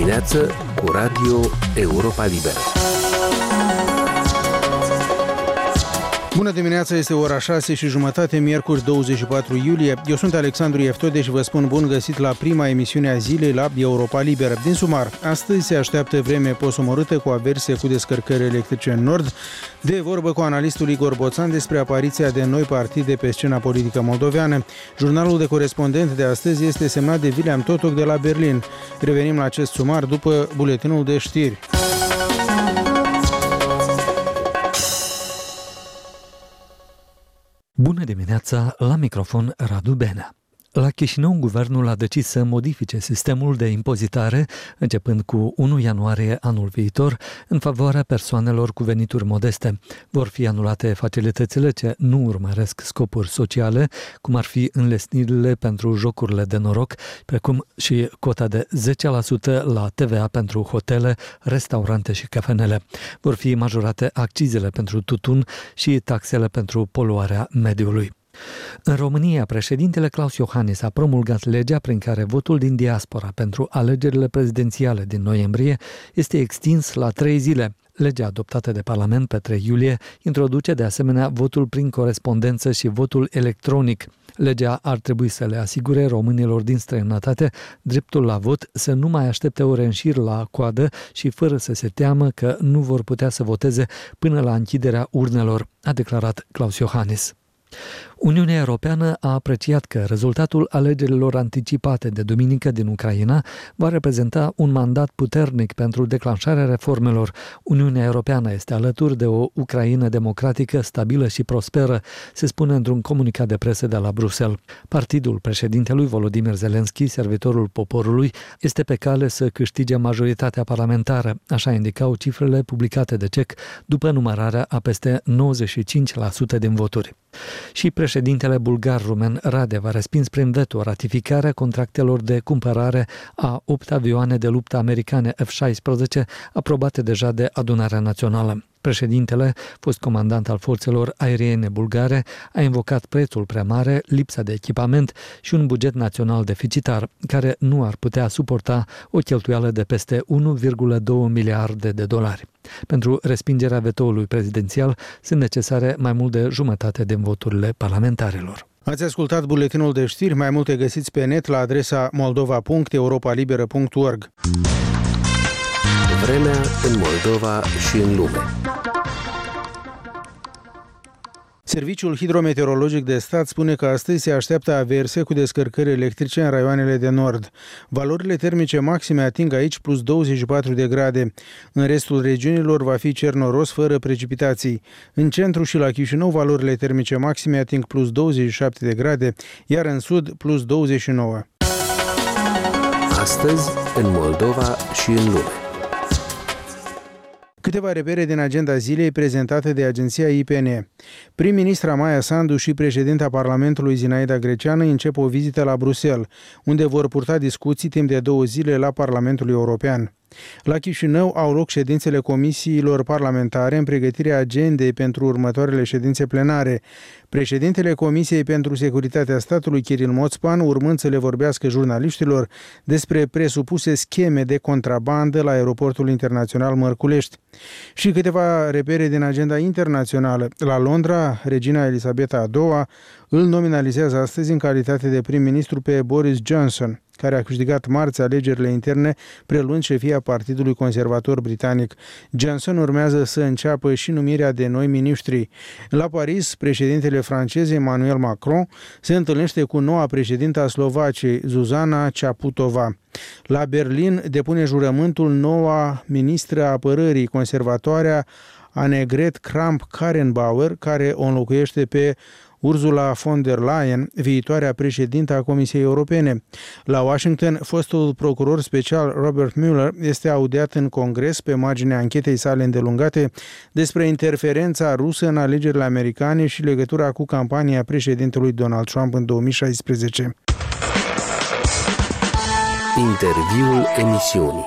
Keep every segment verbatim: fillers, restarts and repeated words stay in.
dimineață cu Radio Europa Liberă. Bună dimineața, este ora șase și jumătate, miercuri douăzeci și patru iulie. Eu sunt Alexandru Ieftode și vă spun bun găsit la prima emisiune a zilei la Europa Liberă. Din sumar, astăzi se așteaptă vreme posomorâtă cu averse cu descărcări electrice în nord. De vorbă cu analistul Igor Boțan despre apariția de noi partide pe scena politică moldoveană. Jurnalul de corespondent de astăzi este semnat de William Totoc de la Berlin. Revenim la acest sumar după buletinul de știri. Bună dimineața, la microfon Radu Benea. La Chișinău, guvernul a decis să modifice sistemul de impozitare, începând cu unu ianuarie anul viitor, în favoarea persoanelor cu venituri modeste. Vor fi anulate facilitățile ce nu urmăresc scopuri sociale, cum ar fi înlesnirile pentru jocurile de noroc, precum și cota de zece la sută la T V A pentru hotele, restaurante și cafenele. Vor fi majorate accizele pentru tutun și taxele pentru poluarea mediului. În România, președintele Klaus Iohannis a promulgat legea prin care votul din diaspora pentru alegerile prezidențiale din noiembrie este extins la trei zile. Legea adoptată de Parlament pe trei iulie introduce de asemenea votul prin corespondență și votul electronic. Legea ar trebui să le asigure românilor din străinătate dreptul la vot, să nu mai aștepte ore în șir la coadă și fără să se teamă că nu vor putea să voteze până la închiderea urnelor, a declarat Klaus Iohannis. Uniunea Europeană a apreciat că rezultatul alegerilor anticipate de duminică din Ucraina va reprezenta un mandat puternic pentru declanșarea reformelor. Uniunea Europeană este alături de o Ucraină democratică, stabilă și prosperă, se spune într-un comunicat de presă de la Bruxelles. Partidul președintelui Volodymyr Zelensky, servitorul poporului, este pe cale să câștige majoritatea parlamentară, așa indicau cifrele publicate de C E C după numărarea a peste nouăzeci și cinci la sută din voturi. Și președintele bulgar Rumen Radev a respins prin veto ratificarea contractelor de cumpărare a opt avioane de luptă americane F șaisprezece aprobate deja de Adunarea Națională. Președintele, fost comandant al forțelor aeriene bulgare, a invocat prețul prea mare, lipsa de echipament și un buget național deficitar, care nu ar putea suporta o cheltuială de peste unu virgulă doi miliarde de dolari. Pentru respingerea vetoului prezidențial sunt necesare mai mult de jumătate din voturile parlamentarilor. Ați ascultat buletinul de știri, mai multe găsiți pe net la adresa moldova punct europa liberă punct org. Vremea în Moldova și în lume. Serviciul hidrometeorologic de stat spune că astăzi se așteaptă averse cu descărcări electrice în raioanele de nord. Valorile termice maxime ating aici plus douăzeci și patru de grade. În restul regiunilor va fi cer noros fără precipitații. În centru și la Chișinău valorile termice maxime ating plus douăzeci și șapte de grade, iar în sud plus douăzeci și nouă. Astăzi în Moldova și în lume. Câteva repere din agenda zilei prezentate de agenția I P N. Prim-ministra Maia Sandu și președinta Parlamentului Zinaida Greceană încep o vizită la Bruxelles, unde vor purta discuții timp de două zile la Parlamentul European. La Chișinău au loc ședințele comisiilor parlamentare în pregătirea agendei pentru următoarele ședințe plenare. Președintele Comisiei pentru Securitatea Statului, Kiril Moțpan, urmând să le vorbească jurnaliștilor despre presupuse scheme de contrabandă la aeroportul internațional Mărculești. Și câteva repere din agenda internațională. La Londra, regina Elisabeta a doua îl nominalizează astăzi în calitate de prim-ministru pe Boris Johnson, care a câștigat marți alegerile interne, preluând șefia Partidului Conservator Britanic. Johnson urmează să înceapă și numirea de noi miniștri. La Paris, președintele francez Emmanuel Macron se întâlnește cu noua președintă a Slovaciei, Zuzana Čaputová. La Berlin depune jurământul noua ministră a apărării, conservatoarea Annegret Kramp-Karrenbauer, care o înlocuiește pe Ursula von der Leyen, viitoarea președintă a Comisiei Europene. La Washington, fostul procuror special Robert Mueller este audiat în Congres pe marginea anchetei sale îndelungate despre interferența rusă în alegerile americane și legătura cu campania președintelui Donald Trump în două mii șaisprezece. Interviul emisiunii.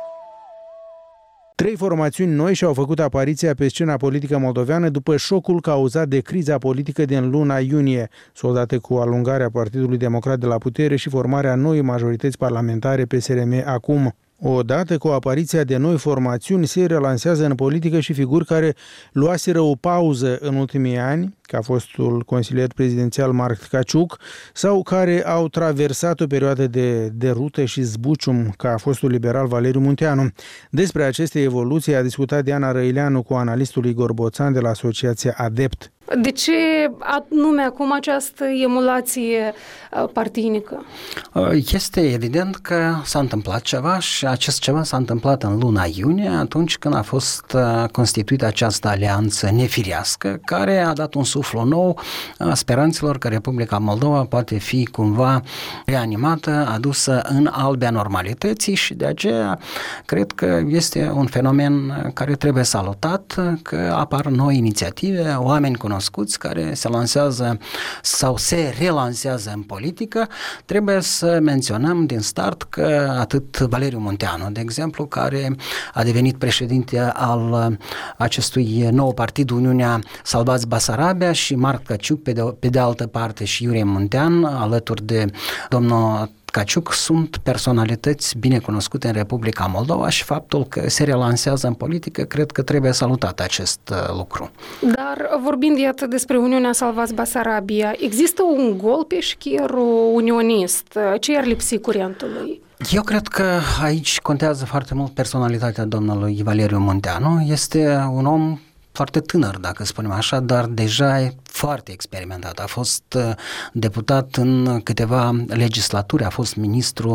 Trei formațiuni noi și-au făcut apariția pe scena politică moldoveană după șocul cauzat de criza politică din luna iunie, soldată cu alungarea Partidului Democrat de la putere și formarea noii majorități parlamentare P S R M acum. Odată cu apariția de noi formațiuni, se relansează în politică și figuri care luaseră o pauză în ultimii ani, ca fostul consilier prezidențial Marc Tkaciuk, sau care au traversat o perioadă de derută și zbucium, ca fostul liberal Valeriu Munteanu. Despre aceste evoluții a discutat Diana Răileanu cu analistul Igor Boțan de la Asociația Adept. De ce anume acum această emulație partinică? Este evident că s-a întâmplat ceva și acest ceva s-a întâmplat în luna iunie, atunci când a fost constituită această alianță nefirească, care a dat un suflu nou speranțelor că Republica Moldova poate fi cumva reanimată, adusă în albea normalității și de aceea cred că este un fenomen care trebuie salutat, că apar noi inițiative, oameni cunoscuți care se lansează sau se relansează în politică. Trebuie să menționăm din start că atât Valeriu Munteanu, de exemplu, care a devenit președinte al acestui nou partid Uniunea Salvați Basarabia, și Marc Tkaciuk, pe de, pe de altă parte, și Iurie Muntean, alături de domnul Tkaciuk, sunt personalități bine cunoscute în Republica Moldova și faptul că se relansează în politică, cred că trebuie salutat acest lucru. Dar vorbind iată despre Uniunea Salvați Basarabia, există un gol pe șchierul unionist? Ce i-ar lipsi curentului? Eu cred că aici contează foarte mult personalitatea domnului Valeriu Munteanu. Este un om foarte tânăr, dacă spunem așa, dar deja e foarte experimentat. A fost deputat în câteva legislaturi, a fost ministru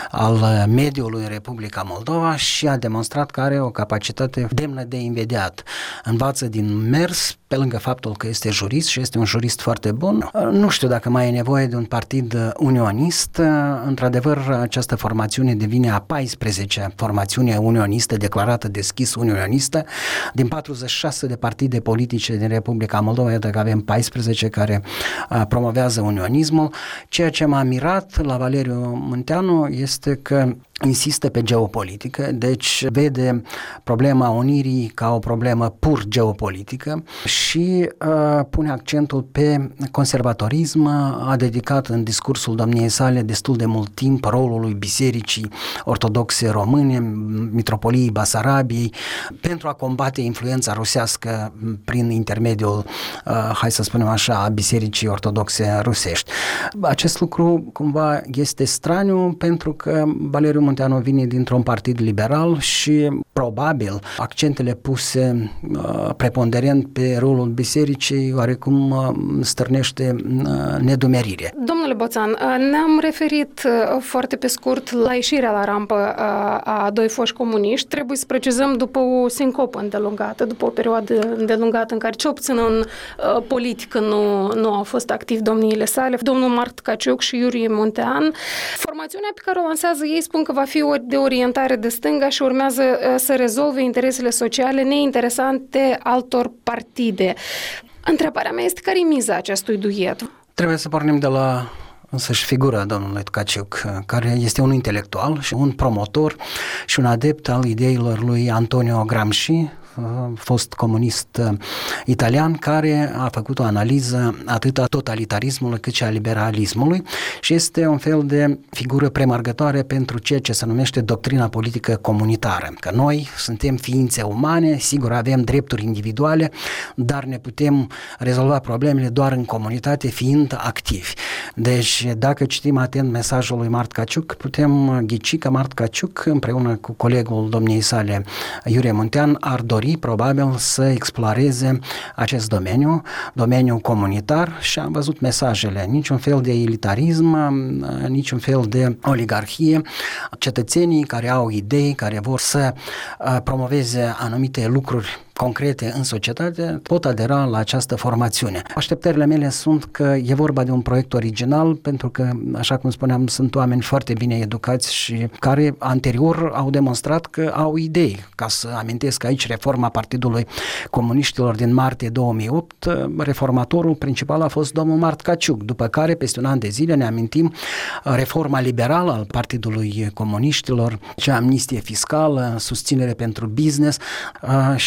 al mediului în Republica Moldova și a demonstrat că are o capacitate demnă de invidiat. Învață din mers, pe lângă faptul că este jurist și este un jurist foarte bun. Nu știu dacă mai e nevoie de un partid unionist. Într-adevăr, această formațiune devine a paisprezecea formațiune unionistă, declarată deschis unionistă. Din patruzeci și șase de partide politice din Republica Moldova, iată că avem paisprezece care uh, promovează unionismul. Ceea ce m-a mirat la Valeriu Munteanu este că insistă pe geopolitică, deci vede problema unirii ca o problemă pur geopolitică și uh, pune accentul pe conservatorism. A dedicat în discursul domniei sale destul de mult timp rolului Bisericii Ortodoxe Române, Mitropoliei Basarabiei, pentru a combate influența rusească prin intermediul, uh, hai să spunem așa, a Bisericii Ortodoxe rusești. Acest lucru cumva este straniu pentru că Valeriu Munteanu vine dintr-un partid liberal și probabil accentele puse uh, preponderent pe rolul bisericii oarecum uh, stârnește uh, nedumerire. Domnule Boțan, ne-am referit uh, foarte pe scurt la ieșirea la rampă uh, a doi foști comuniști. Trebuie să precizăm după o sincopă îndelungată, după o perioadă îndelungată în care cel puțin în uh, politică nu, nu au fost activi domniile sale, domnul Marc Tkaciuk și Iurie Muntean. Formațiunea pe care o lansează ei spun că va fi o de orientare de stânga și urmează uh, să rezolve interesele sociale neinteresante altor partide. Întrebarea mea este care e miza acestui duet? Trebuie să pornim de la însăși figura domnului Tkaciuk, care este un intelectual și un promotor și un adept al ideilor lui Antonio Gramsci, fost comunist italian, care a făcut o analiză atât a totalitarismului cât și a liberalismului și este un fel de figură premargătoare pentru ceea ce se numește doctrina politică comunitară, că noi suntem ființe umane, sigur avem drepturi individuale, dar ne putem rezolva problemele doar în comunitate, fiind activi. Deci, dacă citim atent mesajul lui Marc Tkaciuk, putem ghici că Marc Tkaciuk, împreună cu colegul domniei sale Iurie Muntean, ar dori probabil să exploreze acest domeniu, domeniul comunitar, și am văzut mesajele, niciun fel de elitarism, niciun fel de oligarhie. Cetățenii care au idei, care vor să promoveze anumite lucruri concrete în societate, pot adera la această formațiune. Așteptările mele sunt că e vorba de un proiect original, pentru că, așa cum spuneam, sunt oameni foarte bine educați și care anterior au demonstrat că au idei. Ca să amintesc aici reforma Partidului Comuniștilor din martie două mii opt, reformatorul principal a fost domnul Marc Tkaciuk, după care, peste un an de zile, ne amintim reforma liberală al Partidului Comuniștilor, cea amnistie fiscală, susținere pentru business și ne amintim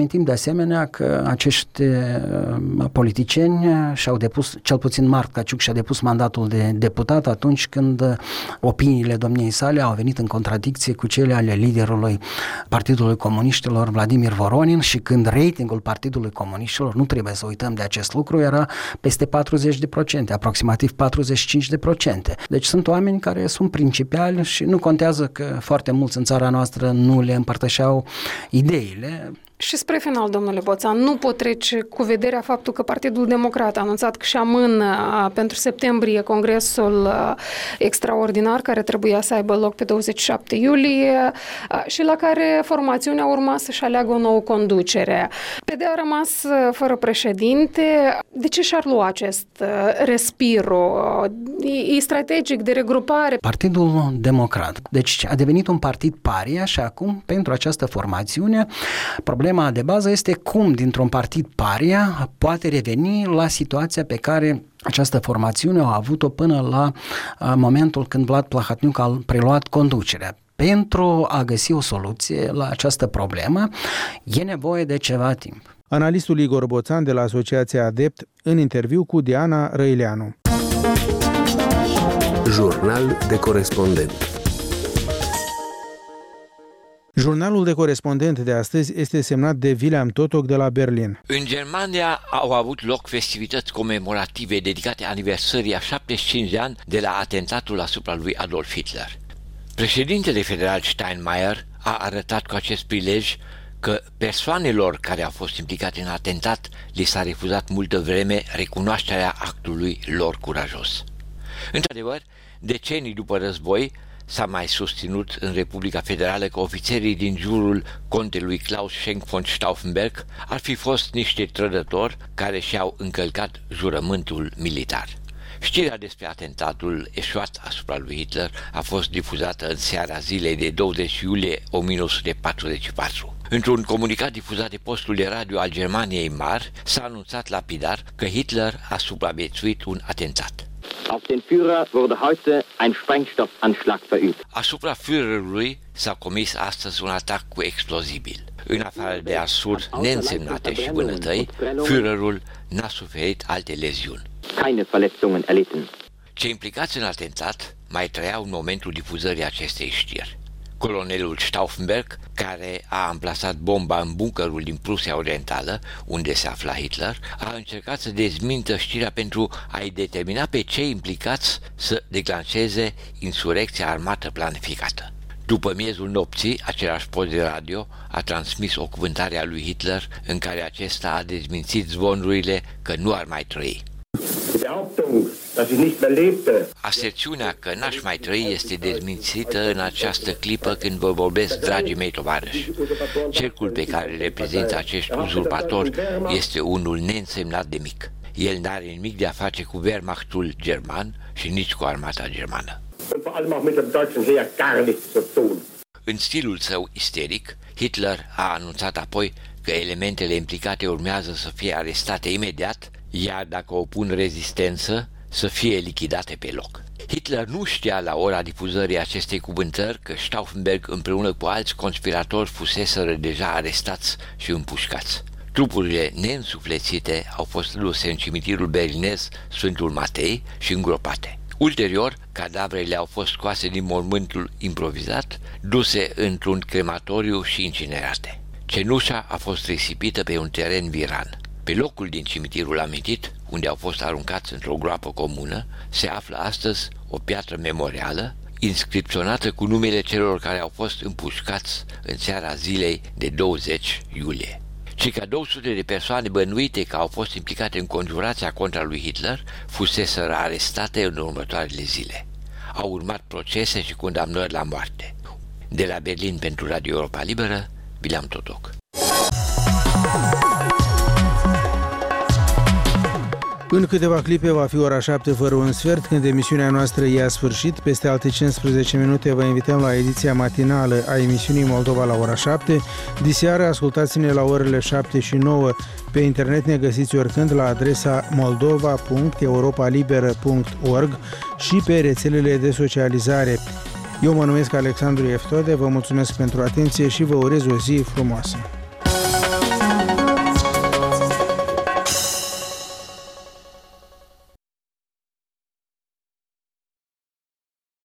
amintim de asemenea că acești politicieni și-au depus, cel puțin Marc Caciuc și-a depus mandatul de deputat atunci când opiniile domniei sale au venit în contradicție cu cele ale liderului Partidului Comuniștilor, Vladimir Voronin, și când ratingul Partidului Comuniștilor, nu trebuie să uităm de acest lucru, era peste patruzeci de procente, aproximativ patruzeci și cinci de procente. Deci sunt oameni care sunt principiali și nu contează că foarte mulți în țara noastră nu le împărtășeau ideile. Și spre final, domnule Boțan, nu pot trece cu vederea faptul că Partidul Democrat a anunțat că și amână pentru septembrie congresul extraordinar care trebuia să aibă loc pe douăzeci și șapte iulie și la care formațiunea urma să-și aleagă o nouă conducere. P D a rămas fără președinte. De ce și-ar lua acest respiro? E strategic de regrupare? Partidul Democrat. Deci a devenit un partid paria și acum, pentru această formațiune, problema Problema de bază este cum dintr-un partid paria poate reveni la situația pe care această formațiune a avut-o până la momentul când Vlad Plahatniuc a preluat conducerea. Pentru a găsi o soluție la această problemă e nevoie de ceva timp. Analistul Igor Boțan de la Asociația Adept în interviu cu Diana Răileanu. Jurnal de corespondent. Jurnalul de corespondent de astăzi este semnat de William Totok de la Berlin. În Germania au avut loc festivități comemorative dedicate aniversării a șaptezeci și cinci de ani de la atentatul asupra lui Adolf Hitler. Președintele federal Steinmeier a arătat cu acest prilej că persoanelor care au fost implicate în atentat li s-a refuzat multă vreme recunoașterea actului lor curajos. Într-adevăr, decenii după război, s-a mai susținut în Republica Federală că ofițerii din jurul contelui Klaus Schenk von Stauffenberg ar fi fost niște trădători care și-au încălcat jurământul militar. Știrea despre atentatul eșuat asupra lui Hitler a fost difuzată în seara zilei de douăzeci iulie o mie nouă sute patruzeci și patru. Într-un comunicat difuzat de postul de radio al Germaniei Mari, s-a anunțat lapidar că Hitler a supraviețuit un atentat. Auf den Führer wurde heute ein Sprengstoffanschlag verübt. Asupra Führerului s-a comis astăzi un atac cu explozibil. În afară de arsuri neînsemnate și vânătăi, Führerul n-a suferit alte leziuni. Keine Verletzungen erlitten. Cei implicați în atentat mai trăiau în momentul difuzării acestei știri. Colonelul Stauffenberg, care a amplasat bomba în bunkerul din Prusia Orientală, unde se afla Hitler, a încercat să dezmintă știrea pentru a-i determina pe cei implicați să declanșeze insurecția armată planificată. După miezul nopții, același post de radio a transmis o cuvântare a lui Hitler în care acesta a dezmințit zvonurile că nu ar mai trăi. Aserțiunea că n-aș mai trăi este dezmințită în această clipă când vă vorbesc, dragii mei tovarăși. Cercul pe care îl reprezintă acești uzurpatori este unul neînsemnat de mic. El n-are nimic de a face cu Wehrmachtul german și nici cu armata germană. În stilul său isteric, Hitler a anunțat apoi că elementele implicate urmează să fie arestate imediat, iar dacă opun rezistență, să fie lichidate pe loc. Hitler nu știa la ora difuzării acestei cuvântări că Stauffenberg împreună cu alți conspiratori fuseseră deja arestați și împușcați. Trupurile neînsuflețite au fost duse în cimitirul berlinez Sfântul Matei și îngropate. Ulterior, cadavrele au fost scoase din mormântul improvizat, duse într-un crematoriu și incinerate. Cenușa a fost risipită pe un teren viran. Pe locul din cimitirul amintit, unde au fost aruncați într-o groapă comună, se află astăzi o piatră memorială, inscripționată cu numele celor care au fost împușcați în seara zilei de douăzeci iulie. Circa două sute de persoane bănuite că au fost implicate în conjurația contra lui Hitler fuseseră arestate în următoarele zile. Au urmat procese și condamnări la moarte. De la Berlin pentru Radio Europa Liberă, William Totok. În câteva clipe va fi ora șapte fără un sfert, când emisiunea noastră ia sfârșit. Peste alte cincisprezece minute vă invităm la ediția matinală a emisiunii Moldova la ora șapte. Diseară ascultați-ne la orele șapte și nouă. Pe internet ne găsiți oricând la adresa moldova punct europalibera punct org și pe rețelele de socializare. Eu mă numesc Alexandru Eftode, vă mulțumesc pentru atenție și vă urez o zi frumoasă.